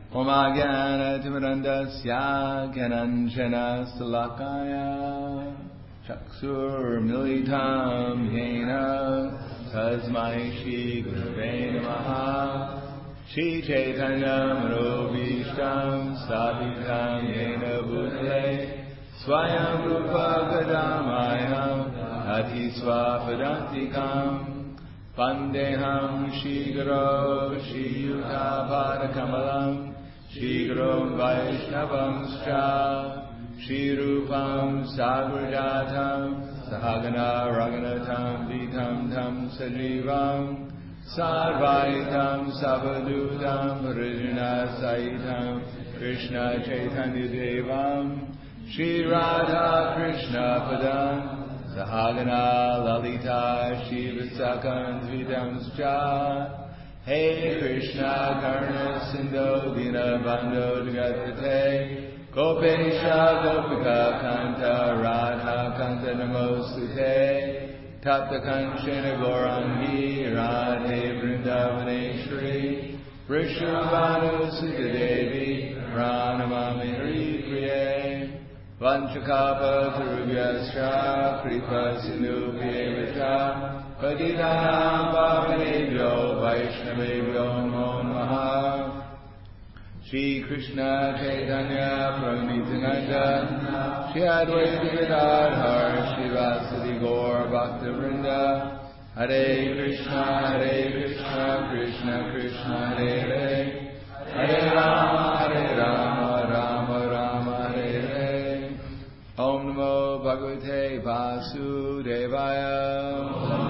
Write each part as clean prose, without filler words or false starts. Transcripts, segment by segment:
Om Ajnana Timirandasya Gyananjana Salakaya Chakshur Militam Yena Tasmai Shri Gurave Namaha Shri Chaitanya Manobhishtam Savitam Yena Bhutale Swayam Rupa Gadamayam Ati Swapadantikam Vandeham Shri Guru Shri Yuta Padakamalam Shri Guru Vaishnavamscha Shri Rupam Sagrajatam Sahagana Raghunatam Vitam Tam Sajivam Sarvaitam Savadutam Harijana Saitam Krishna Chaitanya Devam Shri Radha Krishna Padam Sahagana Lalita Shiva Sakan Vidamscha Hey Krishna Karna Sindhu Dina Bandho Jagatpate Gopesha Gopika Kanta Radha Kanta Namostute Tapta Kanchana Gaurangi Radhe Vrindavaneshwari Vrishabhanu Sitadevi Pranamami Hari Priye Vanchakapa Tarubhyascha Kripa Sindhubhyevacha Patitanam Pavanebhyo Vaishnavebhyo Namo Namaha Shri Krishna Chaitanya Prabhu Nityananda Shri Advaita Gadadhar Shri Vasudeva Gaur Bhaktivinoda Hare Krishna Krishna Krishna Hare Hare Hare Rama Rama Rama Hare Hare Om Namo Bhagavate Vasudevaya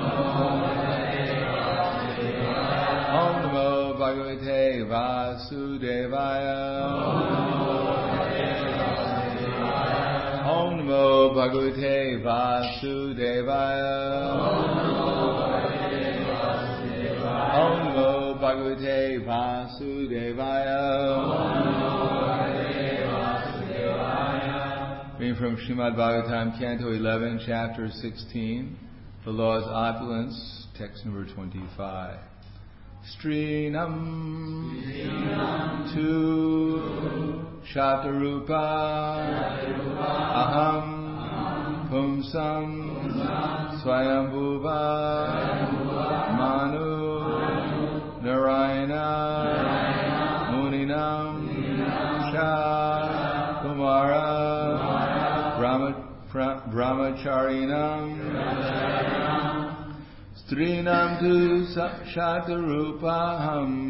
Om Namo Bhagavate Vasudevaya Om Namo Bhagavate Vasudevaya Om Namo Bhagavate Vasudevaya Reading from Srimad Bhagavatam, Canto 11, Chapter 16, The Law's Opulence, text number 25. Strinam tu Shatarupa Aham Pumsam Swayambhuva Manu Narayana Muninam Sha Kumara Brahmacharinam Strinam tu Shatarupaham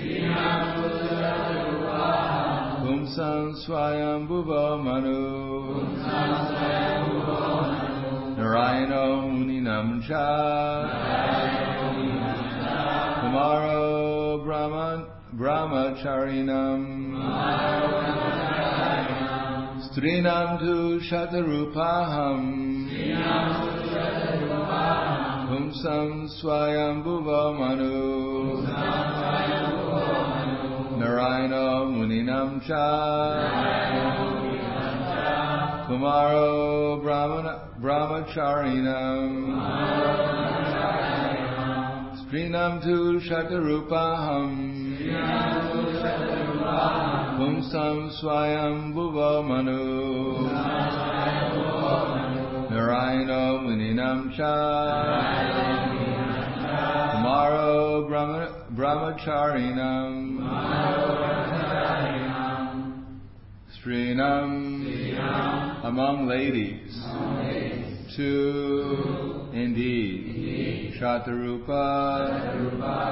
Pumsam Swayambhuva Manu Narayana Muninam Cha Kumaro Brahmacharinam Strinam tu Shatarupaham Pumsam Swayambhuva Manu Narayana Muninam Cha Kumaro Brahmacharinam Strinam tu Shatarupaham Pumsam Swayambhuva Manu Narayana Muninam Cha Kumaro Brahmacharinam Strinam among ladies two indeed Shatarupa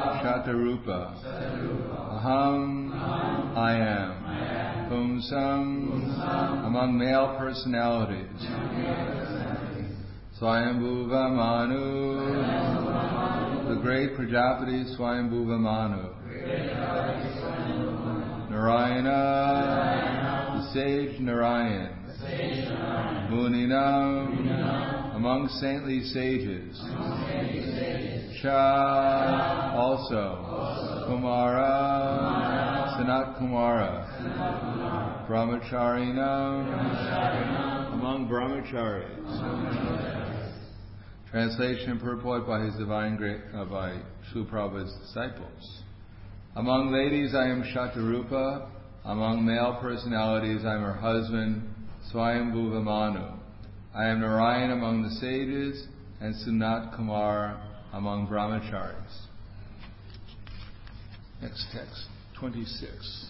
Aham I am Pumsam among male personalities Swayambhuva Manu the great Prajapati Swayambhuva Manu Narayana the sage Narayan Muninam among saintly sages Cha also Kumara Sanat Kumara Brahmacharinam among brahmacharis. Translation and purport by His Divine Grace by Srila Prabhupada's disciples. Among ladies I am Shatarupa, Among male personalities, I am her husband, Swayambhuva Manu. I am Narayan among the sages, and Sanat Kumar among brahmacharis. Next text, 26.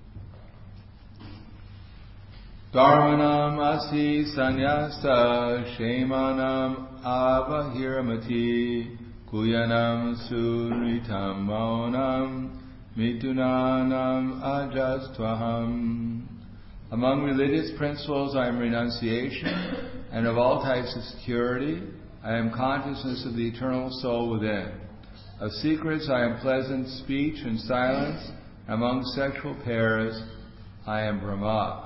Dharmanam asi sanyasa shemanam avahiramati kuyanam suritam maunam mitunanam ajastvaham. Among religious principles I am renunciation, and of all types of security I am consciousness of the eternal soul within. Of secrets I am pleasant speech and silence. Among sexual pairs I am Brahma.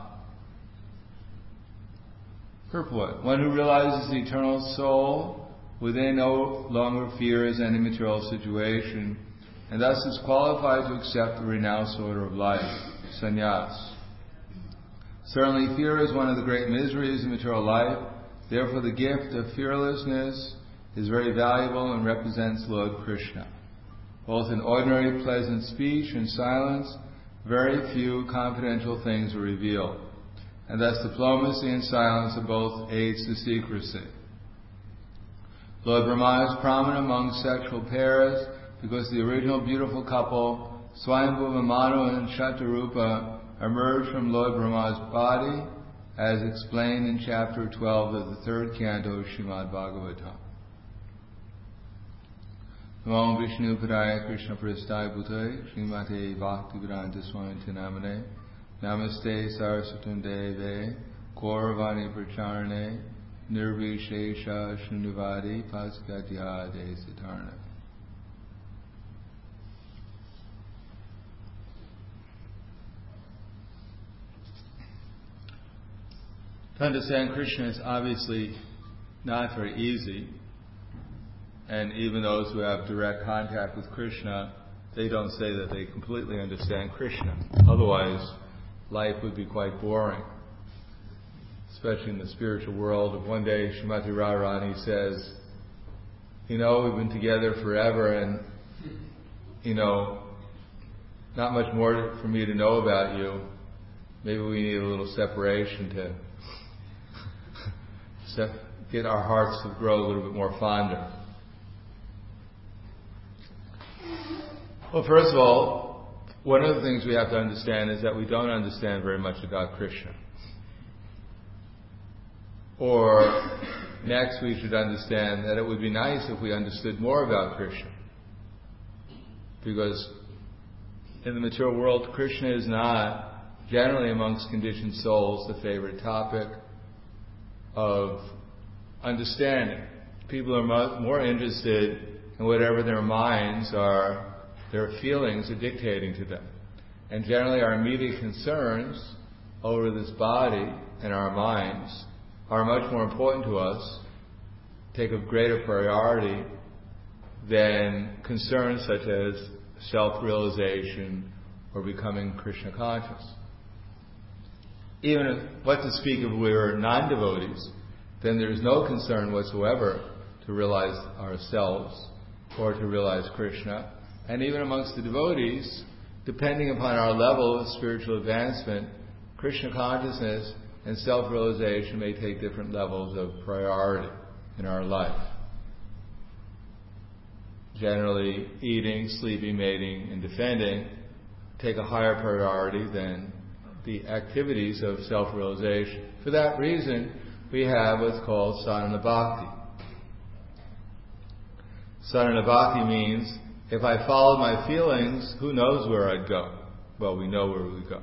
Purport. One who realizes the eternal soul within no longer fears any material situation, and thus is qualified to accept the renounced order of life, sannyas. Certainly fear is one of the great miseries of material life. Therefore the gift of fearlessness is very valuable and represents Lord Krishna. Both in ordinary pleasant speech and silence, very few confidential things are revealed, and thus diplomacy and silence are both aids to secrecy. Lord Brahma is prominent among sexual pairs because the original beautiful couple, Swayambhuva Manu and Shatarupa, emerged from Lord Brahma's body, as explained in chapter 12 of the third canto of Srimad Bhagavatam. Namo Vishnu Padaya Krishna Prasthaya Bhutale Srimate Bhaktivedanta Swami Namane Namaste Saraswatam Deve Gauravani Pracharane Nirvishesha Shunyavadi Paskatyade Sitarna. To understand Krishna is obviously not very easy, and even those who have direct contact with Krishna, they don't say that they completely understand Krishna. Otherwise, life would be quite boring, especially in the spiritual world. One day, Srimati Radharani says, we've been together forever, and, not much more for me to know about you. Maybe we need a little separation to get our hearts to grow a little bit more fonder. Well, first of all, one of the things we have to understand is that we don't understand very much about Krishna. Or, next we should understand that it would be nice if we understood more about Krishna. Because in the material world, Krishna is not, generally amongst conditioned souls, the favorite topic of understanding. People are more interested in whatever their minds are, their feelings are dictating to them. And generally our immediate concerns over this body and our minds are much more important to us, take a greater priority than concerns such as self-realization or becoming Krishna conscious. Even if, what to speak of we are non-devotees, then there is no concern whatsoever to realize ourselves or to realize Krishna. And even amongst the devotees, depending upon our level of spiritual advancement, Krishna consciousness and self-realization may take different levels of priority in our life. Generally, eating, sleeping, mating, and defending take a higher priority than the activities of self-realization. For that reason, we have what's called sadhana bhakti. Sadhana bhakti means, if I followed my feelings, who knows where I'd go? Well, we know where we go.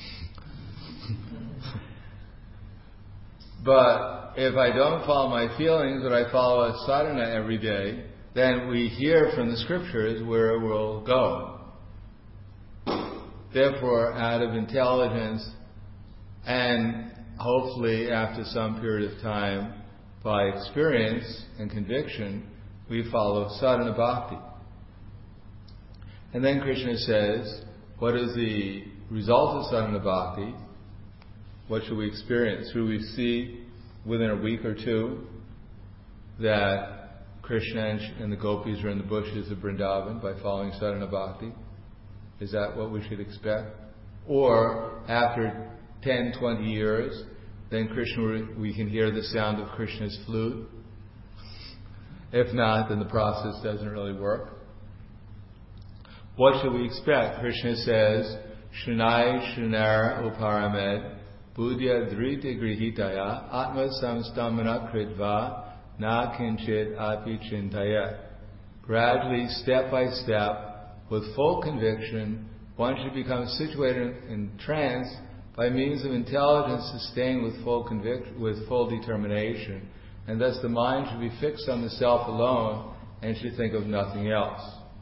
But if I don't follow my feelings, but I follow a sadhana every day, then we hear from the scriptures where we'll go. Therefore, out of intelligence and hopefully after some period of time, by experience and conviction, we follow sadhana bhakti. And then Krishna says, what is the result of sadhana bhakti? What should we experience? Should we see within a week or two that Krishna and the gopis are in the bushes of Vrindavan by following sadhana bhakti? Is that what we should expect? Or after 10, 20 years, then we can hear the sound of Krishna's flute. If not, then the process doesn't really work. What should we expect? Krishna says, Shunai Shunar Uparamed Buddhya Dhrita Grihitaya Atma Samstamana Kritva Na Kinchit Api Chintaya. Gradually, step by step, with full conviction, one should become situated in trance by means of intelligence sustained with full conviction, with full determination, and thus the mind should be fixed on the self alone and should think of nothing else.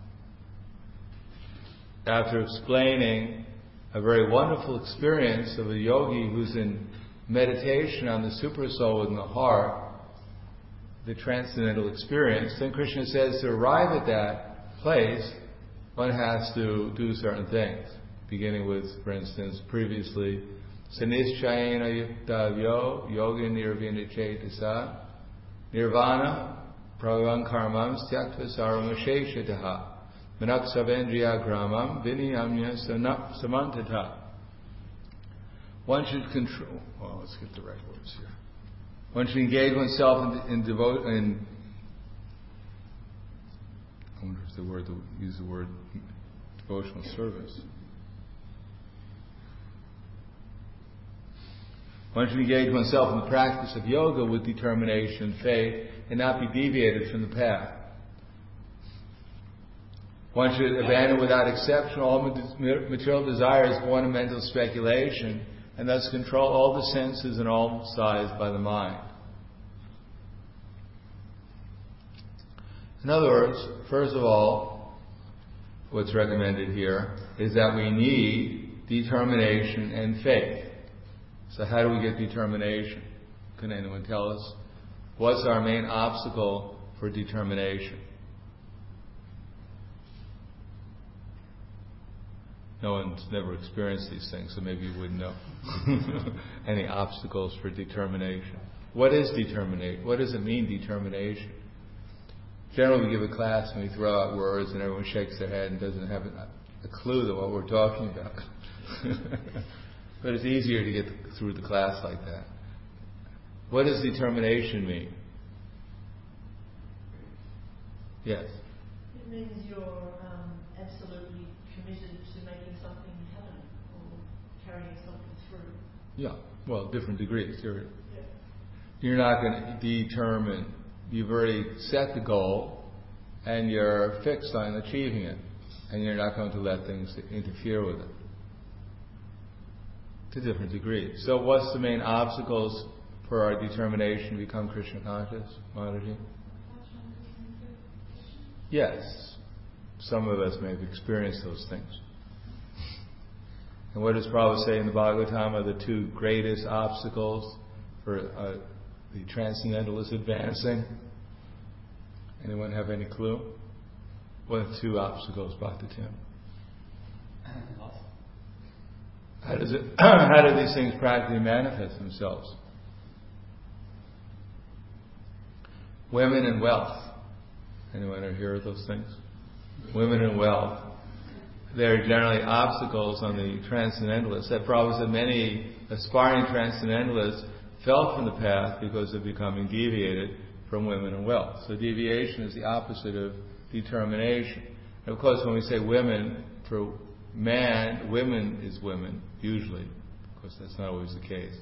After explaining a very wonderful experience of a yogi who's in meditation on the Supersoul within the heart, the transcendental experience, then Krishna says to arrive at that place, one has to do certain things. Beginning with, for instance, previously, Sanischayena Yuktavyo Yoga Nirvana Chetasa Nirvana Pravan Karmam Styaktva Saramasheshataha Manaksavendriya Gramam Viniyamya Samantata. One should control. Well, let's get the right words here. One should engage oneself in devotion. I wonder if use the word devotional service. One should engage oneself in the practice of yoga with determination, faith, and not be deviated from the path. One should abandon without exception all material desires born of mental speculation, and thus control all the senses and all sides by the mind. In other words, first of all, what's recommended here is that we need determination and faith. So how do we get determination? Can anyone tell us? What's our main obstacle for determination? No one's never experienced these things, so maybe you wouldn't know. Any obstacles for determination? What is determination? What does it mean, determination? Generally, we give a class and we throw out words and everyone shakes their head and doesn't have a clue of what we're talking about. But it's easier to get through the class like that. What does determination mean? Yes? It means you're absolutely committed to making something happen or carrying something through. Yeah, well, different degrees. You're not going to determine. You've already set the goal and you're fixed on achieving it, and you're not going to let things interfere with it. To different degrees. So what's the main obstacles for our determination to become Krishna conscious, Mataji? Yes. Some of us may have experienced those things. And what does Prabhupada say in the Bhagavatam are the two greatest obstacles for the transcendentalist advancing? Anyone have any clue? What are the two obstacles, Bhakti Tim? How do these things practically manifest themselves? Women and wealth. Anyone ever hear of those things? Women and wealth. They're generally obstacles on the transcendentalists. That Prabhupada said many aspiring transcendentalists fell from the path because of becoming deviated from women and wealth. So deviation is the opposite of determination. And of course, when we say women, for man, women is women, usually. Of course, that's not always the case.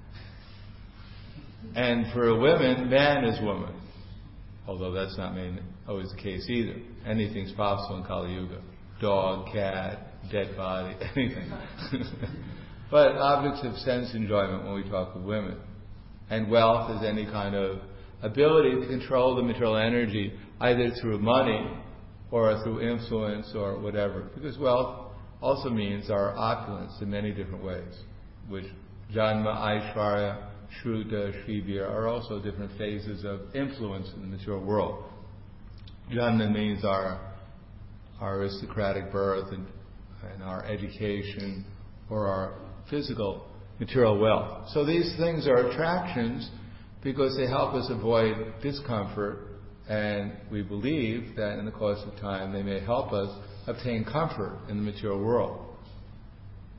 And for women, man is woman. Although that's not always the case either. Anything's possible in Kali Yuga. Dog, cat, dead body, anything. But objects of sense enjoyment when we talk of women. And wealth is any kind of ability to control the material energy, either through money or through influence or whatever. Because wealth also means our opulence in many different ways, which Janma, Aishvarya, Shruta, Shrivir are also different phases of influence in the material world. Janma means our aristocratic birth and our education or our physical material wealth. So these things are attractions because they help us avoid discomfort, and we believe that in the course of time they may help us obtain comfort in the material world.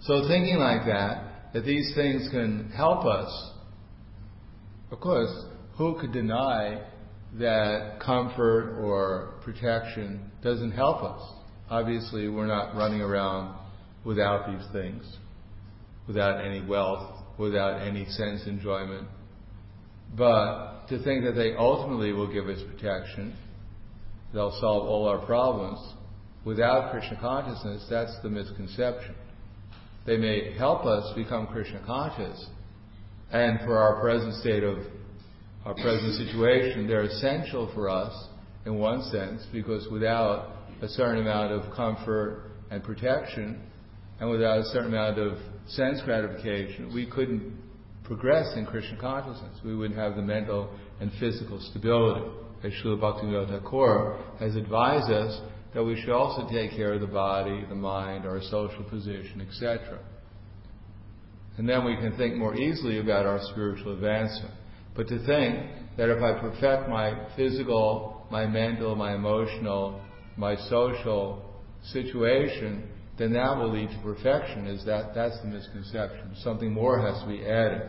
So thinking like that these things can help us, of course, who could deny that comfort or protection doesn't help us? Obviously, we're not running around without these things, without any wealth, without any sense enjoyment. But to think that they ultimately will give us protection, they'll solve all our problems, without Krishna consciousness, that's the misconception. They may help us become Krishna conscious, and for our present state of our present situation, they're essential for us in one sense, because without a certain amount of comfort and protection, and without a certain amount of sense gratification, we couldn't progress in Krishna consciousness. We wouldn't have the mental and physical stability. As Srila Bhaktivinoda Thakur has advised us that we should also take care of the body, the mind, our social position, etc. And then we can think more easily about our spiritual advancement. But to think that if I perfect my physical, my mental, my emotional, my social situation, then that will lead to perfection, that's the misconception. Something more has to be added.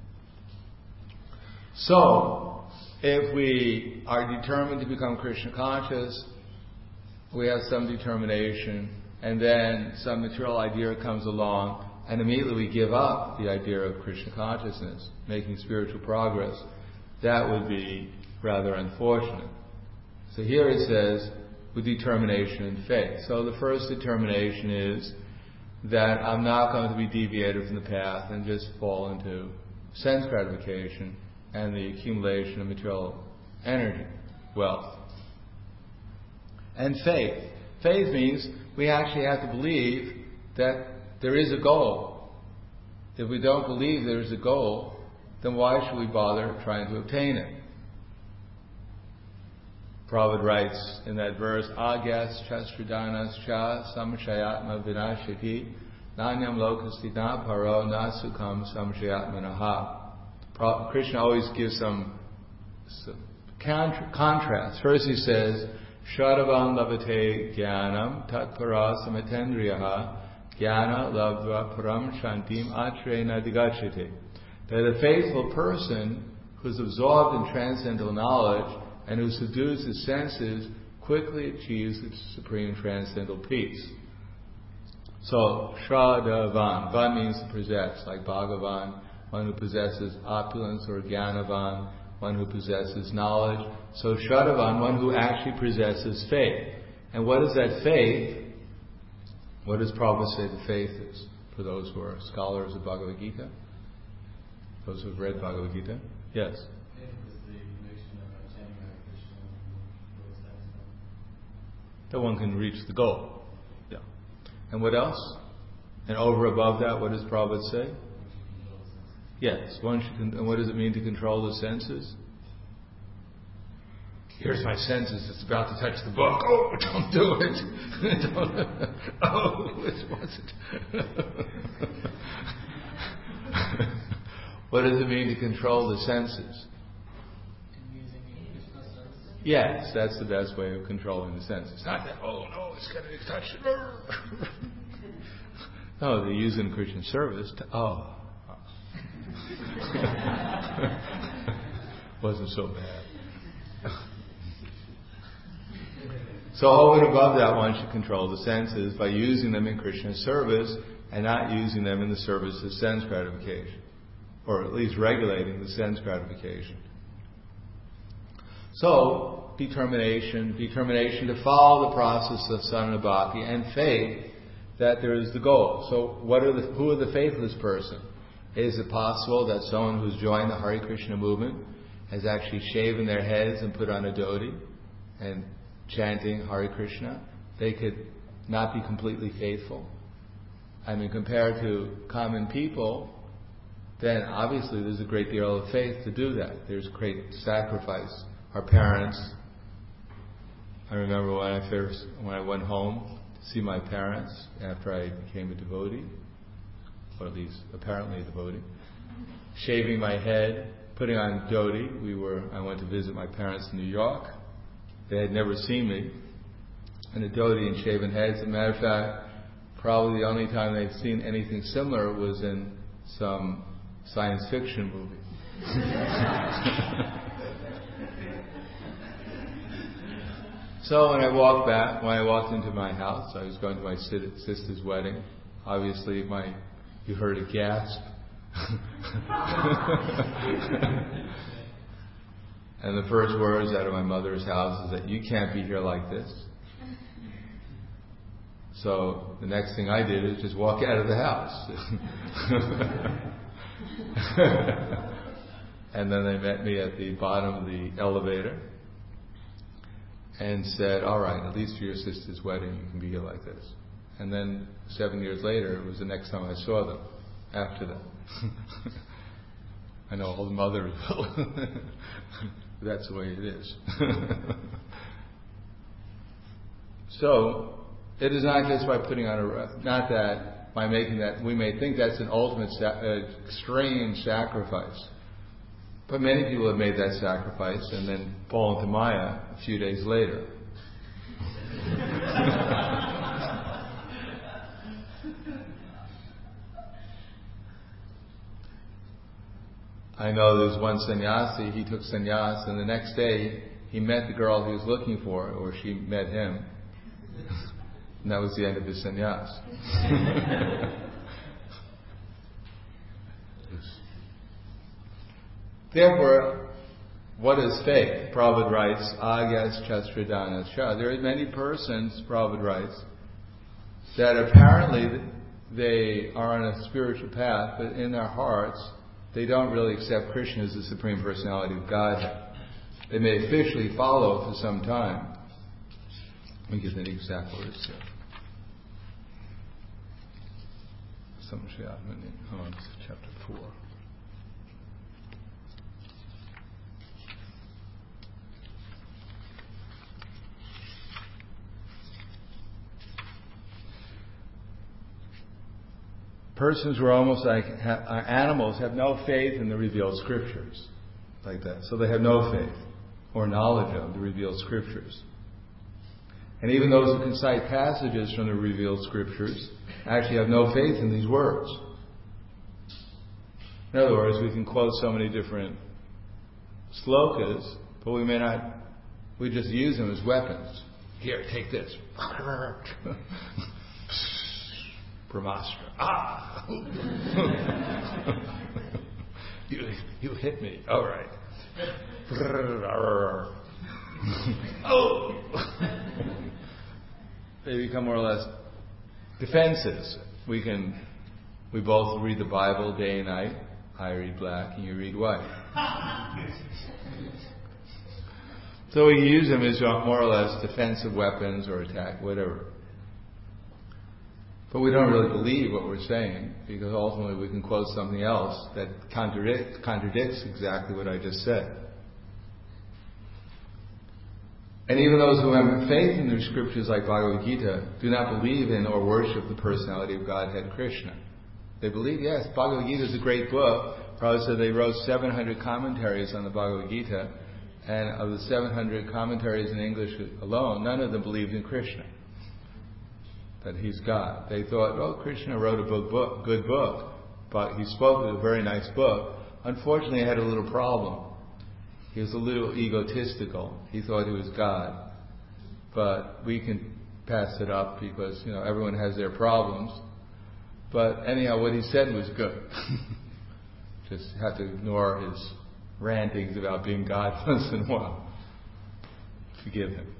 So, if we are determined to become Krishna conscious, we have some determination, and then some material idea comes along, and immediately we give up the idea of Krishna consciousness, making spiritual progress. That would be rather unfortunate. So here it says, with determination and faith. So the first determination is that I'm not going to be deviated from the path and just fall into sense gratification and the accumulation of material energy, wealth. And faith. Faith means we actually have to believe that there is a goal. If we don't believe there is a goal, then why should we bother trying to obtain it? Prabhupada writes in that verse, Agyas chastradanas cha samshayatma vinashiti nanyam lokastita paro nasukam samshayatmanaha. Krishna always gives some contrast. First he says, Shadavam labate jnanam tatpara samatendriyaha jnana labdva param shantim atrena digachite. That a faithful person who's absorbed in transcendental knowledge and who subdues his senses quickly achieves its supreme transcendental peace. So, Shraddhavan, Van means to possess, like Bhagavan, one who possesses opulence, or Jnanavan, one who possesses knowledge. So Shraddhavan, one who actually possesses faith. And what is that faith? What does Prabhupada say the faith is? For those who are scholars of Bhagavad Gita? Those who have read Bhagavad Gita? Yes. That one can reach the goal. Yeah. And what else? And over above that, what does Prabhupada say? Yes. And what does it mean to control the senses? Here's my senses. It's about to touch the book. Oh, don't do it. Oh, what's it? What does it mean to control the senses? Yes, that's the best way of controlling the senses. Not that, oh no, it's going to touch it. No, they use it in Christian service to, wasn't so bad. So over and above that, one should control the senses by using them in Krishna service and not using them in the service of sense gratification, or at least regulating the sense gratification. So, determination to follow the process of sadhana bhakti, and faith that there is the goal. So, who are the faithless person? Is it possible that someone who's joined the Hare Krishna movement has actually shaven their heads and put on a dhoti and chanting Hare Krishna? They could not be completely faithful. I mean, compared to common people, then obviously there's a great deal of faith to do that. There's great sacrifice. Our parents, I remember when I went home to see my parents after I became a devotee, or at least apparently a devotee, shaving my head, putting on dhoti. I went to visit my parents in New York. They had never seen me in a dhoti and shaven heads. As a matter of fact, Probably the only time they've seen anything similar was in some science fiction movie. So when I walked into my house, I was going to my sister's wedding. Obviously, you heard a gasp. And the first words out of my mother's house is that you can't be here like this. So the next thing I did is just walk out of the house. And then they met me at the bottom of the elevator and said, all right, at least for your sister's wedding you can be here like this. And then 7 years later, it was the next time I saw them after that. I know all the mothers will. That's the way it is. So, it is not just by putting on not that by making that, we may think that's an ultimate extreme sacrifice. But many people have made that sacrifice and then fall into Maya a few days later. I know there's one sannyasi, he took sannyas, and the next day he met the girl he was looking for, or she met him. And that was the end of his sannyas. Therefore, what is faith? Prabhupada writes, Agyas Chastradana Cha. There are many persons, Prabhupada writes, that apparently they are on a spiritual path, but in their hearts they don't really accept Krishna as the Supreme Personality of Godhead. They may officially follow for some time. Let me get the exact words here. Chapter 4. Persons who are almost like animals have no faith in the revealed scriptures, like that. So they have no faith or knowledge of the revealed scriptures. And even those who can cite passages from the revealed scriptures actually have no faith in these words. In other words, we can quote so many different slokas, but we just use them as weapons. Here, take this. Brahmastra. Ah! You hit me. All right. Oh! They become more or less defenses. We both read the Bible day and night. I read black and you read white. So we use them as more or less defensive weapons or attack, whatever. But we don't really believe what we're saying, because ultimately we can quote something else that contradicts exactly what I just said. And even those who have faith in the scriptures like Bhagavad Gita do not believe in or worship the personality of Godhead Krishna. They believe, yes, Bhagavad Gita is a great book. Prabhupada said they wrote 700 commentaries on the Bhagavad Gita, and of the 700 commentaries in English alone, none of them believed in Krishna, that He's God. They thought, oh, Krishna wrote a good book, but he spoke with a very nice book. Unfortunately, he had a little problem. He was a little egotistical. He thought he was God. But we can pass it up because, everyone has their problems. But anyhow, what he said was good. Just had to ignore his rantings about being God once in a while. Forgive him.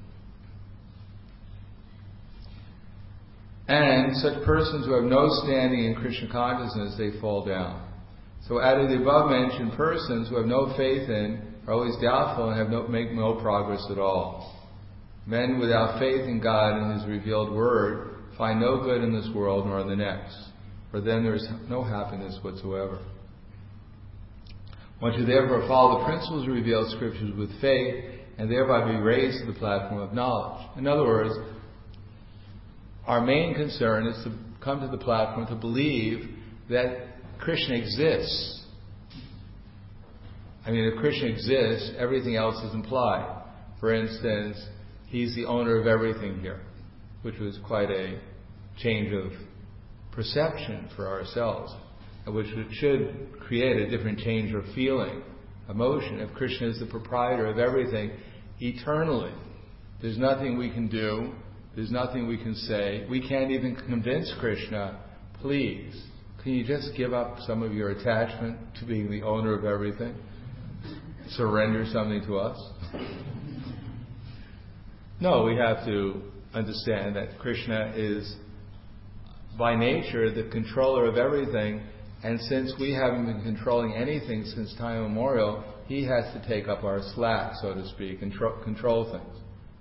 And such persons who have no standing in Krishna consciousness, they fall down. So out of the above mentioned persons who have no faith in, are always doubtful and make no progress at all. Men without faith in God and His revealed word find no good in this world nor in the next, for then there is no happiness whatsoever. One should therefore follow the principles of revealed scriptures with faith and thereby be raised to the platform of knowledge. In other words, our main concern is to come to the platform to believe that Krishna exists. If Krishna exists, everything else is implied. For instance, He's the owner of everything here, which was quite a change of perception for ourselves, which should create a different change of feeling, emotion. If Krishna is the proprietor of everything eternally, there's nothing we can do, there's nothing we can say. We can't even convince Krishna, please, can you just give up some of your attachment to being the owner of everything? Surrender something to us? No, we have to understand that Krishna is by nature the controller of everything, and since we haven't been controlling anything since time immemorial, he has to take up our slack, so to speak, and control things.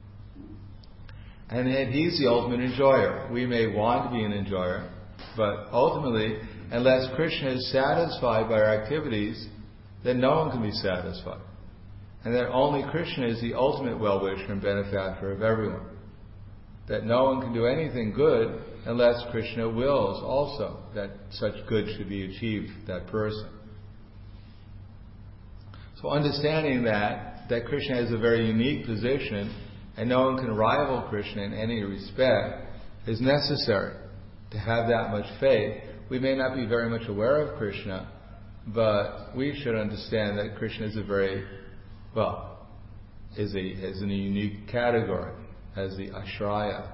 And yet he's the ultimate enjoyer. We may want to be an enjoyer, but ultimately, unless Krishna is satisfied by our activities, then no one can be satisfied. And that only Krishna is the ultimate well-wisher and benefactor of everyone. That no one can do anything good unless Krishna wills also that such good should be achieved for that person. So understanding that Krishna has a very unique position and no one can rival Krishna in any respect is necessary to have that much faith. We may not be very much aware of Krishna, but we should understand that Krishna is is in a unique category as the Ashraya.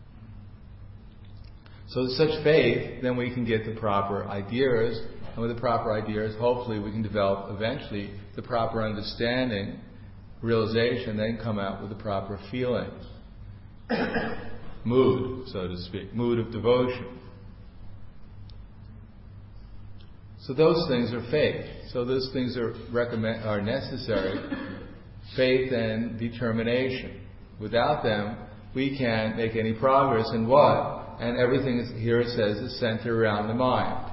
So with such faith, then we can get the proper ideas, and with the proper ideas, hopefully we can develop eventually the proper understanding, realization, then come out with the proper feelings, mood, so to speak, mood of devotion. So those things are faith. So those things are necessary, faith and determination. Without them, we can't make any progress in what? And everything is, here it says, is centered around the mind.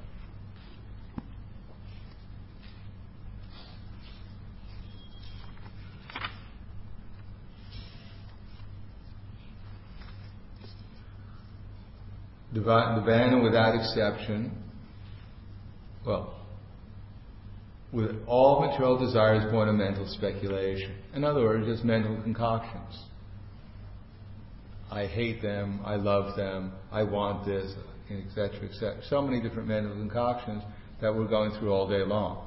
The Vana, without exception, with all material desires born of mental speculation. In other words, just mental concoctions. I hate them, I love them, I want this, etc., etc. So many different mental concoctions that we're going through all day long.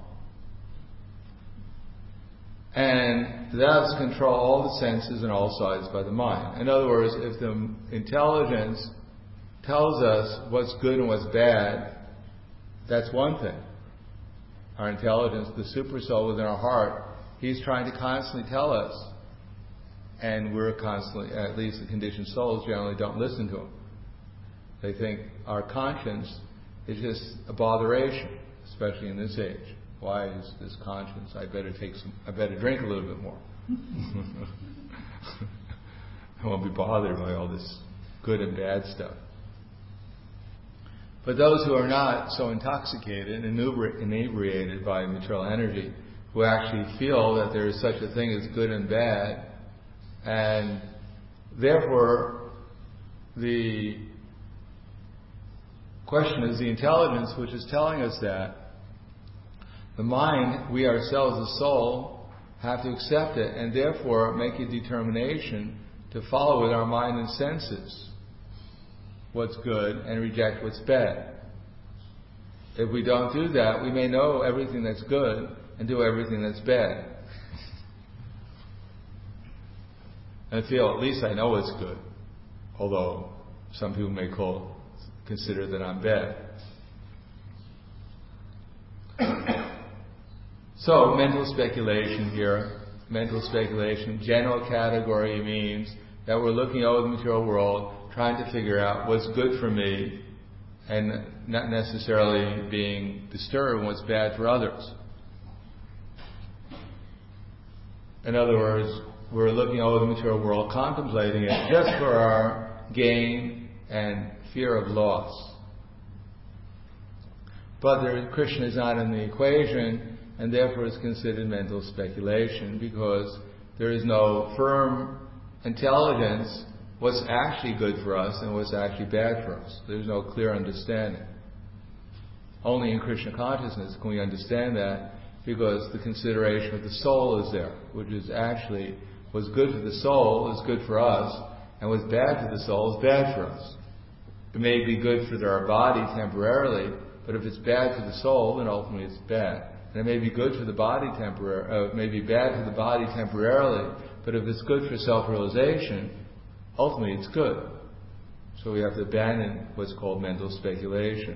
And that's control all the senses and all sides by the mind. In other words, if the intelligence tells us what's good and what's bad, that's one thing. Our intelligence, the super soul within our heart, he's trying to constantly tell us. And we're constantly, at least the conditioned souls generally don't listen to him. They think our conscience is just a botheration, especially in this age. Why is this conscience? I better drink a little bit more. I won't be bothered by all this good and bad stuff. But those who are not so intoxicated and inebriated by material energy, who actually feel that there is such a thing as good and bad, and therefore the question is the intelligence which is telling us that the mind, we ourselves, the soul, have to accept it and therefore make a determination to follow with our mind and senses what's good and reject what's bad. If we don't do that, we may know everything that's good and do everything that's bad. And feel, at least I know what's good. Although some people may consider that I'm bad. So, mental speculation here. Mental speculation, general category means that we're looking over the material world, trying to figure out what's good for me and not necessarily being disturbed when what's bad for others. In other words, we're looking over the material world, contemplating it just for our gain and fear of loss. But Krishna is not in the equation, and therefore it's considered mental speculation because there is no firm intelligence what's actually good for us and what's actually bad for us. There's no clear understanding. Only in Krishna consciousness can we understand that, because the consideration of the soul is there, which is actually what's good for the soul is good for us, and what's bad for the soul is bad for us. It may be good for our body temporarily, but if it's bad for the soul, then ultimately it's bad. And it may be good for the body it may be bad for the body temporarily, but if it's good for self-realization, ultimately it's good. So we have to abandon what's called mental speculation.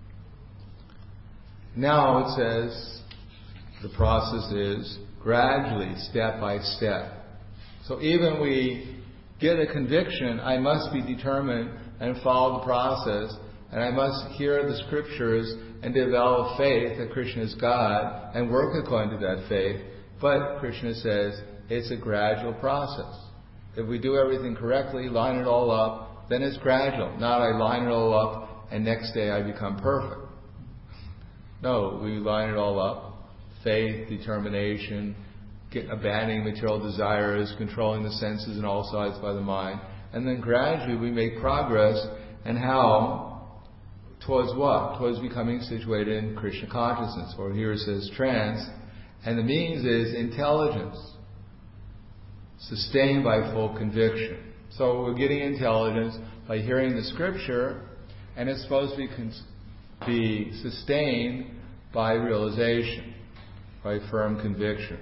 Now it says the process is gradually, step by step. So even we get a conviction, I must be determined and follow the process, and I must hear the scriptures and develop faith that Krishna is God and work according to that faith. But Krishna says it's a gradual process. If we do everything correctly, line it all up, then it's gradual. Not I line it all up and next day I become perfect. No, we line it all up. Faith, determination, abandoning material desires, controlling the senses on all sides by the mind. And then gradually we make progress. And how? Towards what? Towards becoming situated in Krishna consciousness. Or here it says trance. And the means is intelligence, sustained by full conviction. So we're getting intelligence by hearing the scripture, and it's supposed to be sustained by realization, by firm conviction.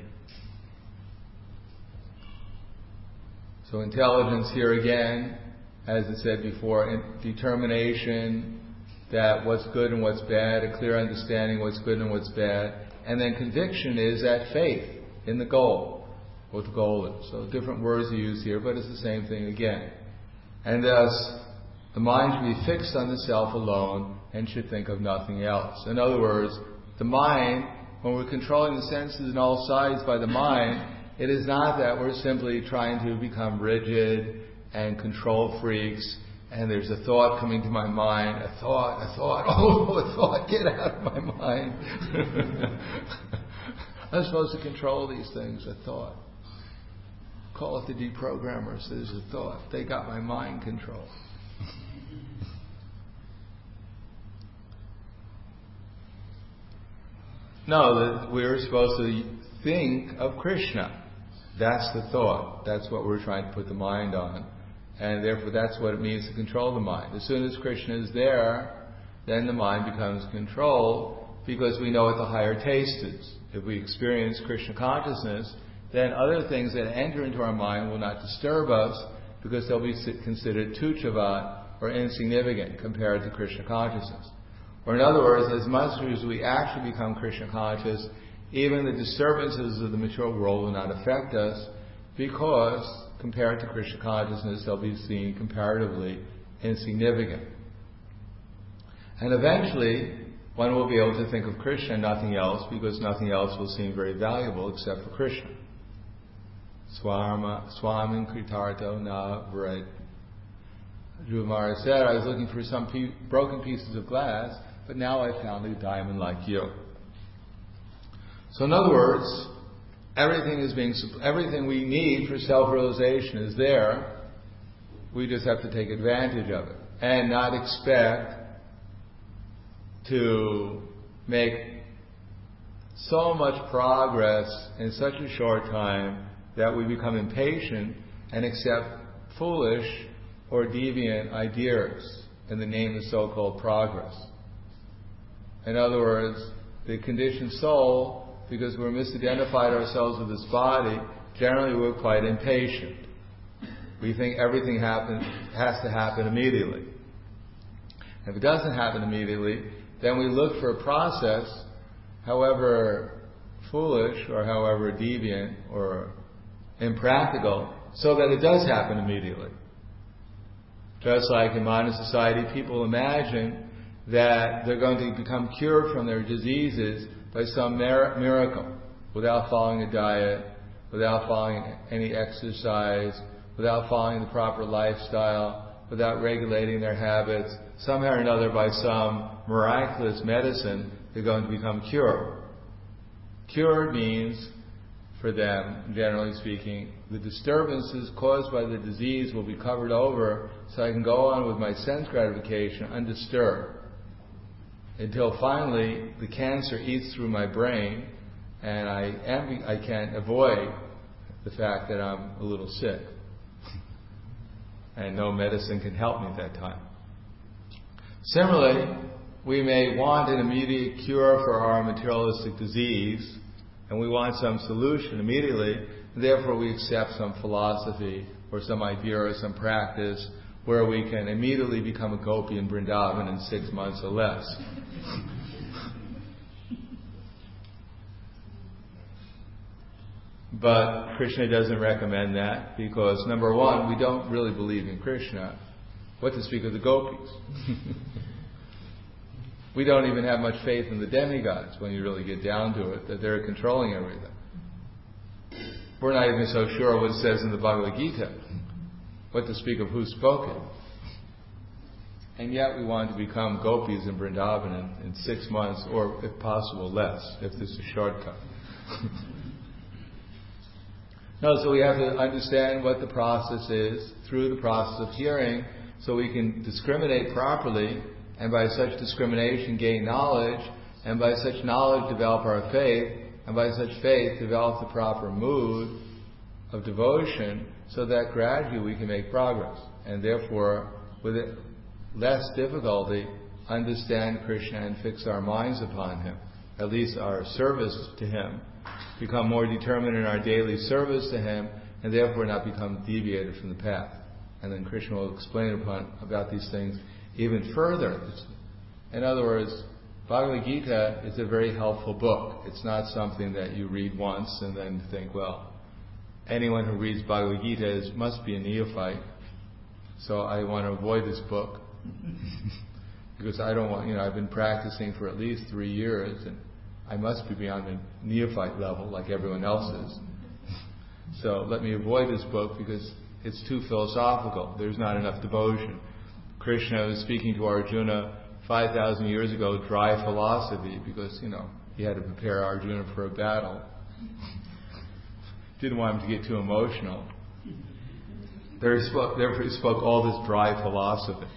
So intelligence here again, as it said before, determination that what's good and what's bad, a clear understanding what's good and what's bad, and then conviction is that faith in the goal, what the goal is. So different words are used here, but it's the same thing again. And thus, the mind should be fixed on the self alone and should think of nothing else. In other words, the mind, when we're controlling the senses on all sides by the mind, it is not that we're simply trying to become rigid and control freaks, and there's a thought coming to my mind, a thought, oh, a thought, get out of my mind. I'm supposed to control these things, a thought. Call it the deprogrammer, says a thought. They got my mind controlled. No, we're supposed to think of Krishna. That's the thought. That's what we're trying to put the mind on. And therefore that's what it means to control the mind. As soon as Krishna is there, then the mind becomes controlled because we know what the higher taste is. If we experience Krishna consciousness, then other things that enter into our mind will not disturb us because they'll be considered tuchavat or insignificant compared to Krishna consciousness. Or in other words, as much as we actually become Krishna conscious, even the disturbances of the material world will not affect us because compared to Krishna consciousness, they'll be seen comparatively insignificant. And eventually, one will be able to think of Krishna and nothing else because nothing else will seem very valuable except for Krishna. Swamin Kritarto Na Vred. Dhruva Maharaj said, I was looking for some broken pieces of glass, but now I found a diamond like you. So in other words, everything we need for self-realization is there. We just have to take advantage of it and not expect to make so much progress in such a short time that we become impatient and accept foolish or deviant ideas in the name of so-called progress. In other words, the conditioned soul, because we're misidentified ourselves with this body, generally we're quite impatient. We think everything has to happen immediately. If it doesn't happen immediately, then we look for a process, however foolish or however deviant or impractical, so that it does happen immediately. Just like in modern society, people imagine that they're going to become cured from their diseases by some miracle, without following a diet, without following any exercise, without following the proper lifestyle, without regulating their habits. Somehow or another, by some miraculous medicine, they're going to become cured. Cured means, for them, generally speaking, the disturbances caused by the disease will be covered over so I can go on with my sense gratification undisturbed. Until finally the cancer eats through my brain and I can't avoid the fact that I'm a little sick. And no medicine can help me at that time. Similarly, we may want an immediate cure for our materialistic disease, and we want some solution immediately, and therefore we accept some philosophy or some idea or some practice where we can immediately become a gopi in Vrindavan in 6 months or less. But Krishna doesn't recommend that because, number one, we don't really believe in Krishna. What to speak of the gopis? We don't even have much faith in the demigods when you really get down to it, that they're controlling everything. We're not even so sure what it says in the Bhagavad Gita, what to speak of who spoke it. And yet we want to become gopis in Vrindavan in 6 months, or if possible less, if this is a shortcut. No, so we have to understand what the process is through the process of hearing, so we can discriminate properly, and by such discrimination gain knowledge, and by such knowledge develop our faith, and by such faith develop the proper mood of devotion, so that gradually we can make progress, and therefore, with less difficulty, understand Krishna and fix our minds upon Him, at least our service to Him, become more determined in our daily service to Him, and therefore not become deviated from the path. And then Krishna will explain about these things even further. In other words, Bhagavad Gita is a very helpful book. It's not something that you read once and then think, well, anyone who reads Bhagavad Gita must be a neophyte, so I want to avoid this book. Because I don't want, I've been practicing for at least 3 years, and I must be beyond the neophyte level like everyone else is. So let me avoid this book because it's too philosophical. There's not enough devotion. Krishna was speaking to Arjuna 5,000 years ago, dry philosophy, because, he had to prepare Arjuna for a battle. Didn't want him to get too emotional. Therefore he spoke all this dry philosophy.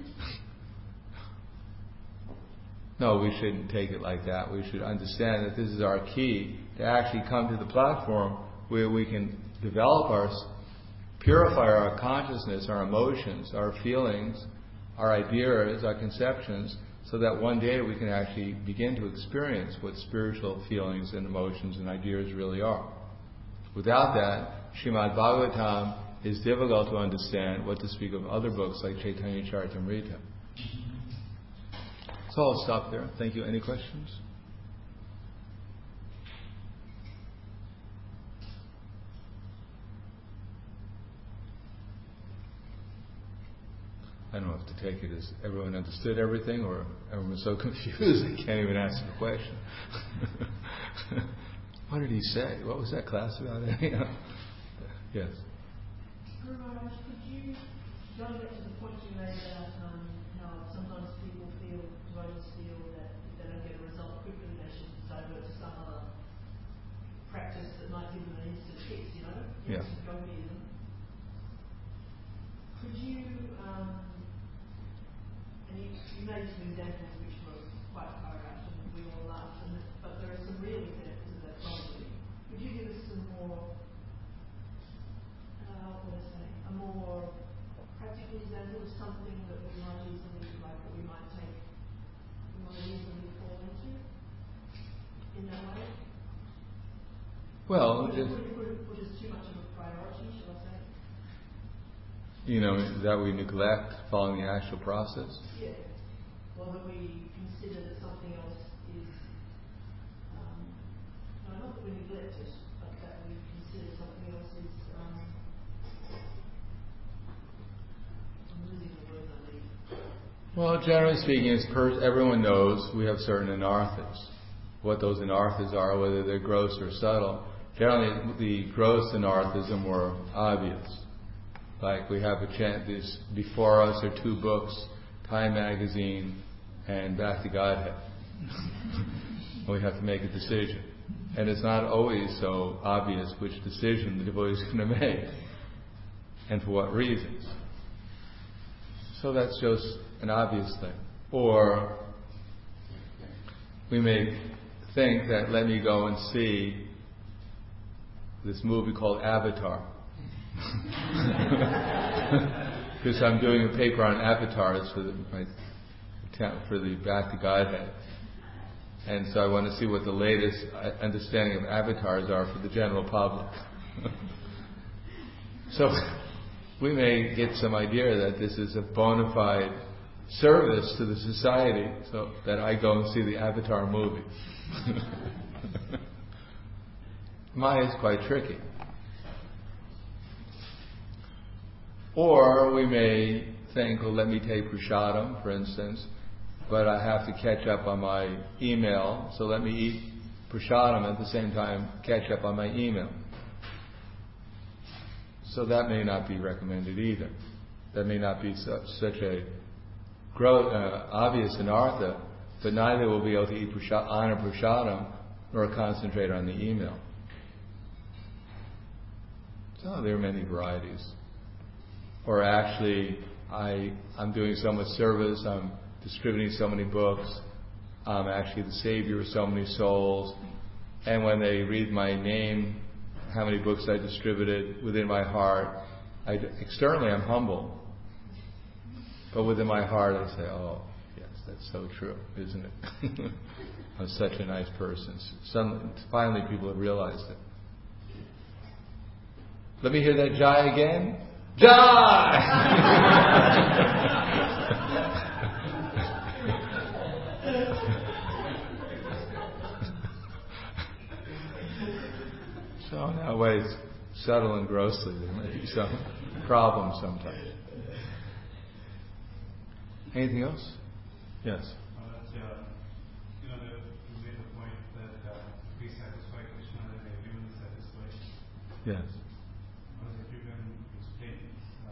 No, we shouldn't take it like that. We should understand that this is our key to actually come to the platform where we can purify our consciousness, our emotions, our feelings, our ideas, our conceptions, so that one day we can actually begin to experience what spiritual feelings and emotions and ideas really are. Without that, Srimad Bhagavatam is difficult to understand, what to speak of other books like Chaitanya Charitamrita. So I'll stop there. Thank you. Any questions? I don't know if to take it as everyone understood everything or everyone was so confused they can't even ask a question. What did he say? What was that class about? Yes. Guru Maharaj, could you go back to the point you made about how sometimes devotees feel that if they don't get a result quickly, they should divert to some other practice that might give them an instant fix, Yeah. Yogism. Could you, and you made some examples which were quite far out and we all laughed, but there are some real examples of that probably. Could you give us some more, a more practical example of something that we might easily fall into in that way? Well, Which is too much of a priority, shall I say? That we neglect following the actual process. Yeah. Well, that we consider that something else is, not that we neglect it, but that we consider something else is, I'm losing the words I need. Well, generally speaking, everyone knows we have certain anarthas. What those anarthas are, whether they're gross or subtle. Generally, the gross anarthas are more obvious. Like we have before us are 2 books, Time Magazine and Back to Godhead. We have to make a decision. And it's not always so obvious which decision the devotee is going to make and for what reasons. So that's just an obvious thing. Or we may think that let me go and see this movie called Avatar. Because I'm doing a paper on avatars for my for the Back to Godhead. And so I want to see what the latest understanding of avatars are for the general public. So we may get some idea that this is a bona fide service to the society, so that I go and see the Avatar movie. Maya is quite tricky. Or we may think, well, let me take prasadam, for instance, but I have to catch up on my email, so let me eat prasadam at the same time, catch up on my email. So that may not be recommended either. That may not be such a obvious anartha, but neither will be able to eat honor prasadam nor concentrate on the email. So there are many varieties. Or actually, I'm doing so much service, I'm distributing so many books, I'm actually the savior of so many souls, and when they read my name, how many books I distributed, within my heart, externally I'm humble, but within my heart I say, oh, yes, that's so true, isn't it? I'm such a nice person. Finally people have realized it. Let me hear that Jai again. Jai! So in that way, it's subtle and grossly, there might be some problems sometimes. Anything else? Yes. You made the point that if we satisfy Krishna, then everyone is satisfied. Yes. If you can explain.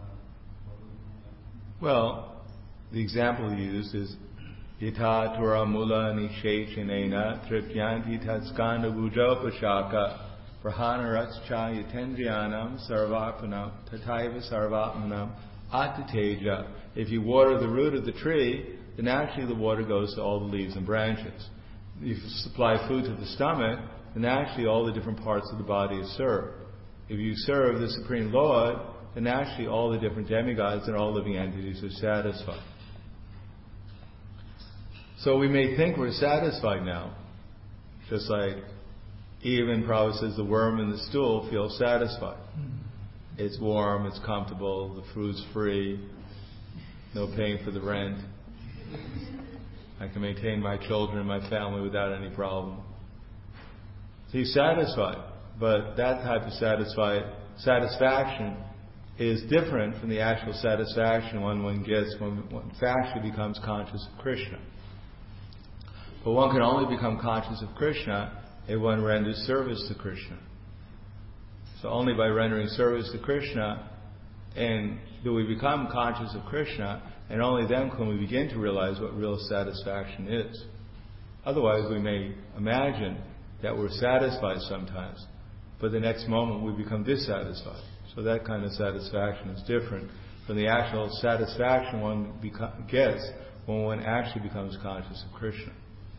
Well, the example used is Yata Tora Mula Nishechinena Tripyanti Tatskanda Bujopashaka Prahana Ratscha Yatendriyanam Sarvapanam Tataiva Sarvatmanam Atateja. If you water the root of the tree, then naturally the water goes to all the leaves and branches. If you supply food to the stomach, then naturally all the different parts of the body is served. If you serve the Supreme Lord, then naturally all the different demigods and all living entities are satisfied. So we may think we're satisfied now, just like even Prabhupada says the worm in the stool feels satisfied. It's warm, it's comfortable, the food's free, no paying for the rent. I can maintain my children and my family without any problem. So he's satisfied, but that type of satisfaction is different from the actual satisfaction one gets when one actually becomes conscious of Krishna. But one can only become conscious of Krishna if one renders service to Krishna. So only by rendering service to Krishna and do we become conscious of Krishna, and only then can we begin to realize what real satisfaction is. Otherwise we may imagine that we're satisfied sometimes, but the next moment we become dissatisfied. So that kind of satisfaction is different from the actual satisfaction one gets when one actually becomes conscious of Krishna.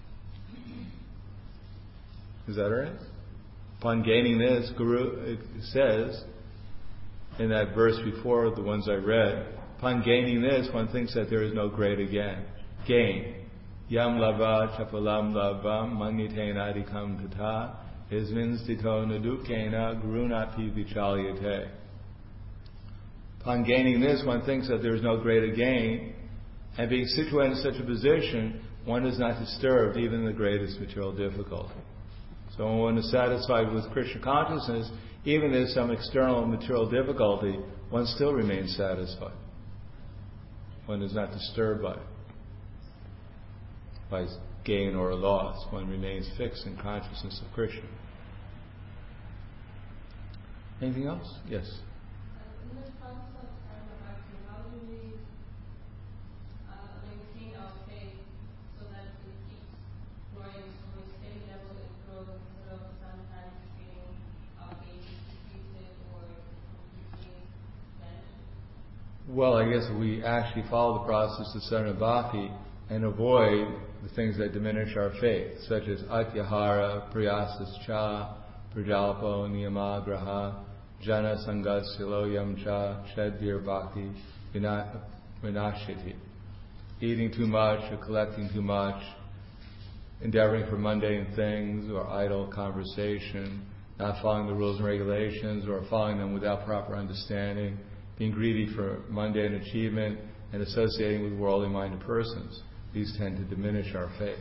Is that right? Upon gaining this, Guru says, in that verse before the ones I read, upon gaining this, one thinks that there is no greater gain. Yam lava chapalam lavam manyatena adikam tata ismin stito nadukena gurunapi vichalyate. Upon gaining this, one thinks that there is no greater gain, and being situated in such a position, one is not disturbed even in the greatest material difficulty. So when one is satisfied with Krishna consciousness, even if there's some external material difficulty, one still remains satisfied. One is not disturbed by gain or loss. One remains fixed in consciousness of Krishna. Anything else? Yes. In this concept of bhakti, how do we maintain our faith so that it keeps growing to a steady level? It grows instead of sometimes feeling our faith decreases or completely vanishes? Well, I guess we actually follow the process of sadhana bhakti and avoid the things that diminish our faith, such as atyahara, priyasascha, prajalpo, niyamagraha, jana sangat siloyam cha, shaddir bhakti, vinashiti. eating too much or collecting too much, endeavoring for mundane things or idle conversation, not following the rules and regulations or following them without proper understanding, being greedy for mundane achievement, and associating with worldly-minded persons. These tend to diminish our faith,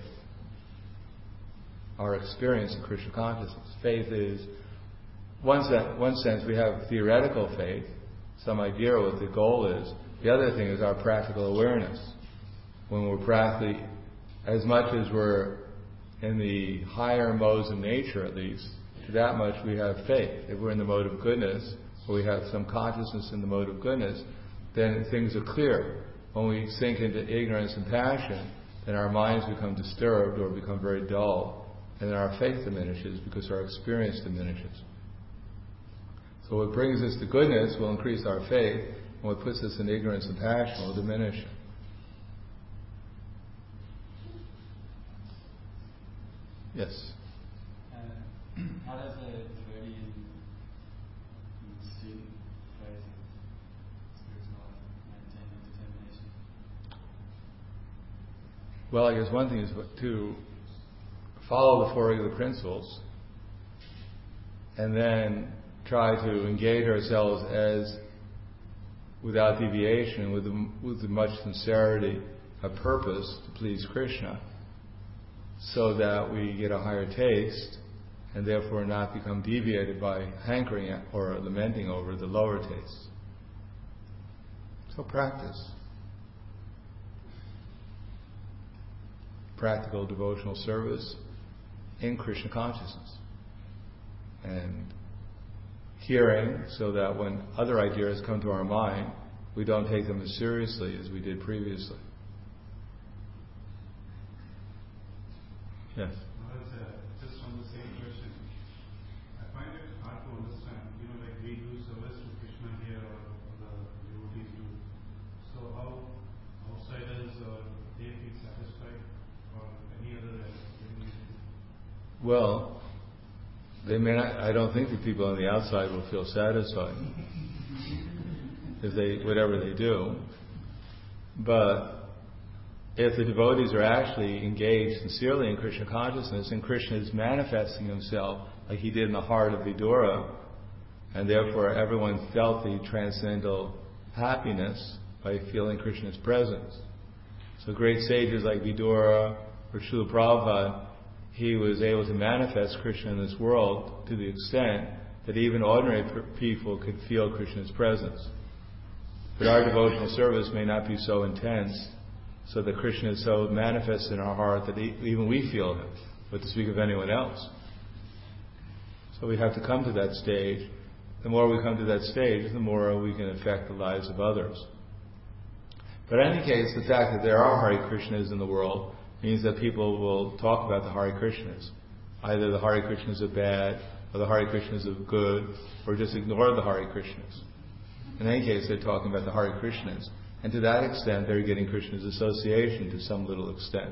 our experience in Krishna consciousness. Faith is, one sense, we have theoretical faith, some idea of what the goal is. The other thing is our practical awareness. When we're practically, as much as we're in the higher modes of nature at least, to that much we have faith. If we're in the mode of goodness, or we have some consciousness in the mode of goodness, then things are clear. When we sink into ignorance and passion, then our minds become disturbed or become very dull, and then our faith diminishes because our experience diminishes. So what brings us to goodness will increase our faith, and what puts us in ignorance and passion will diminish it. Yes? How does a devotee student practice spiritual life maintain determination? Well, I guess one thing is to follow the four regular principles and then try to engage ourselves as without deviation, with much sincerity of purpose to please Krishna, so that we get a higher taste and therefore not become deviated by hankering at or lamenting over the lower tastes. So practice. Practical devotional service in Krishna consciousness. And hearing, so that when other ideas come to our mind, we don't take them as seriously as we did previously. Yes? Just on the same question, I find it hard to understand. Like we do service to Krishna here, or the devotees do. So how outsiders or they feel satisfied, or any other explanation? Well, they may not. I don't think the people on the outside will feel satisfied if whatever they do. But if the devotees are actually engaged sincerely in Krishna consciousness, and Krishna is manifesting himself like he did in the heart of Vidura, and therefore everyone felt the transcendental happiness by feeling Krishna's presence. So great sages like Vidura or Srila Prabhupada, he was able to manifest Krishna in this world to the extent that even ordinary people could feel Krishna's presence. But our devotional service may not be so intense, so that Krishna is so manifest in our heart that even we feel him, but to speak of anyone else. So we have to come to that stage. The more we come to that stage, the more we can affect the lives of others. But in any case, the fact that there are Hare Krishnas in the world means that people will talk about the Hare Krishnas. Either the Hare Krishnas are bad, or the Hare Krishnas are good, or just ignore the Hare Krishnas. In any case, they're talking about the Hare Krishnas. And to that extent, they're getting Krishna's association to some little extent.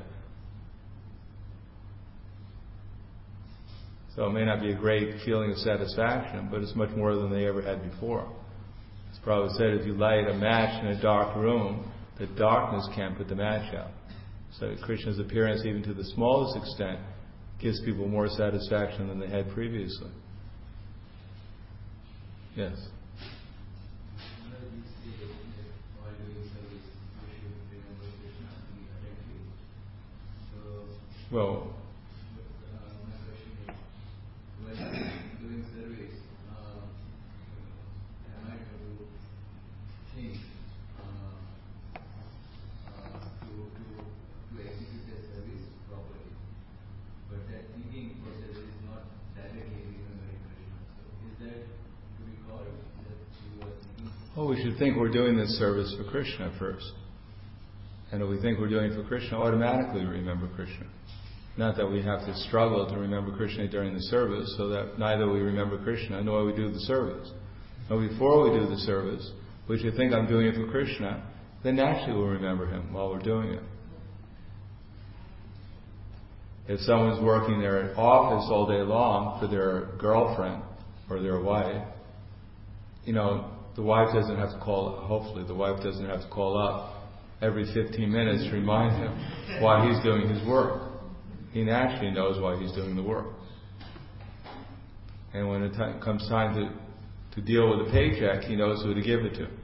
So it may not be a great feeling of satisfaction, but it's much more than they ever had before. As Prabhupada said, if you light a match in a dark room, the darkness can't put the match out. So Krishna's appearance, even to the smallest extent, gives people more satisfaction than they had previously. Yes? Well, my question is, when I'm doing service, am I going to think to execute the service properly? But that thinking process is not directly remembering Krishna. So is that to be called that you are thinking? well, we should think we're doing this service for Krishna first. And if we think we're doing it for Krishna, automatically remember Krishna. Not that we have to struggle to remember Krishna during the service, so that neither we remember Krishna nor we do the service. But before we do the service, we should think I'm doing it for Krishna, then naturally we'll remember him while we're doing it. If someone's working their office all day long for their girlfriend or their wife, the wife doesn't have to call, hopefully the wife doesn't have to call up every 15 minutes to remind him why he's doing his work. He naturally knows why he's doing the work. And when it comes time to deal with the paycheck, he knows who to give it to.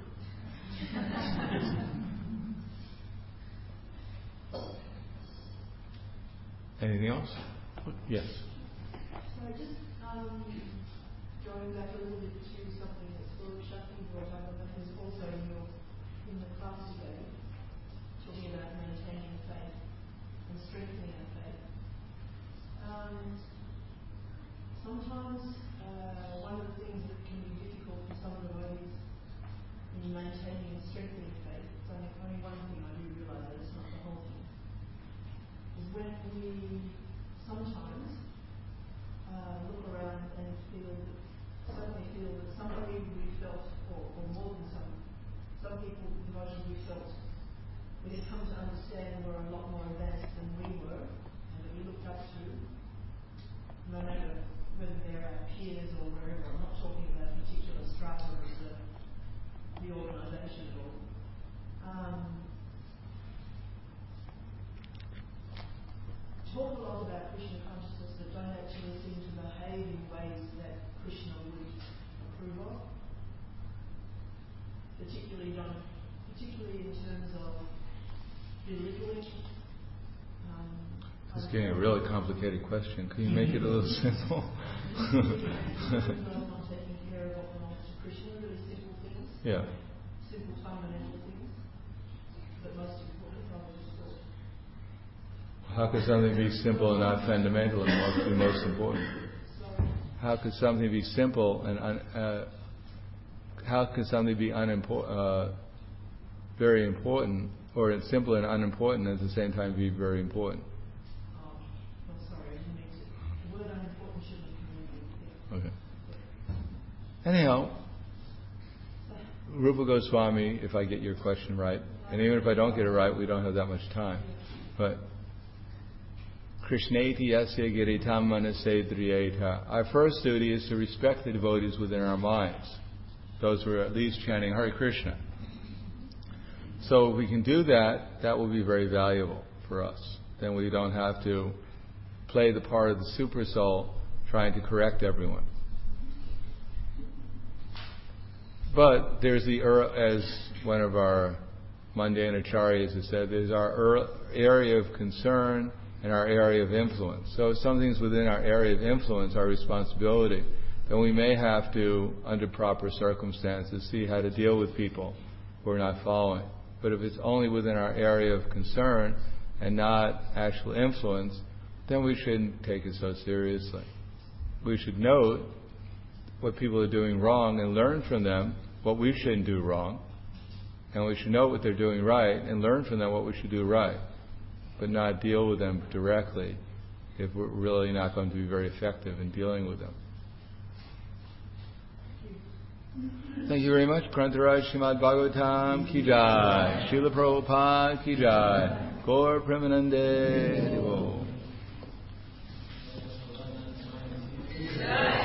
Anything else? Yes. So just going back a little bit to something that Swarup Shakti brought up, and that was also in the class today, talking about maintaining faith and strengthening our faith. Sometimes one of the things that can be difficult for some of the ways in maintaining and strengthening faith, it's only one thing I do realise that it's not the whole thing, is when we sometimes look around and suddenly feel that somebody we felt, or more than some people, devotees we felt, we had come to understand were a lot more advanced than we were, and that we looked up to, no matter whether they're our peers or wherever. I'm not talking about a particular strata of the organisation at all. Talk a lot about Krishna consciousness that don't actually seem to behave in ways that Krishna would approve of. Particularly in terms of belittling. It's getting a really complicated question. Can you make it a little simple? Not taking care of what belongs to Krishna, really simple things. Yeah. Simple fundamental things. But most important, I was just thought. How could something be simple and not fundamental and be most important? How could something be simple and how could something be very important, or it's simple and unimportant at the same time be very important? I'm sorry, I didn't mean to. The word unimportant shouldn't have come in. Okay. Anyhow, Rupa Goswami, if I get your question right, and even if I don't get it right, we don't have that much time. But Krishneti yasya giritam manase driyeta. Our first duty is to respect the devotees within our minds, those who are at least chanting Hare Krishna. So if we can do that, that will be very valuable for us. Then we don't have to play the part of the super soul trying to correct everyone. But there's as one of our mundane acharyas has said, there's our area of concern and our area of influence. So if something's within our area of influence, our responsibility, then we may have to, under proper circumstances, see how to deal with people who are not following. But if it's only within our area of concern and not actual influence, then we shouldn't take it so seriously. We should note what people are doing wrong and learn from them what we shouldn't do wrong. And we should know what they're doing right and learn from them what we should do right. But not deal with them directly if we're really not going to be very effective in dealing with them. Thank you very much. Grantaraj Srimad Bhagavatam Ki Jai. Srila Prabhupada Ki Jai. Gaur Premanande Haribo.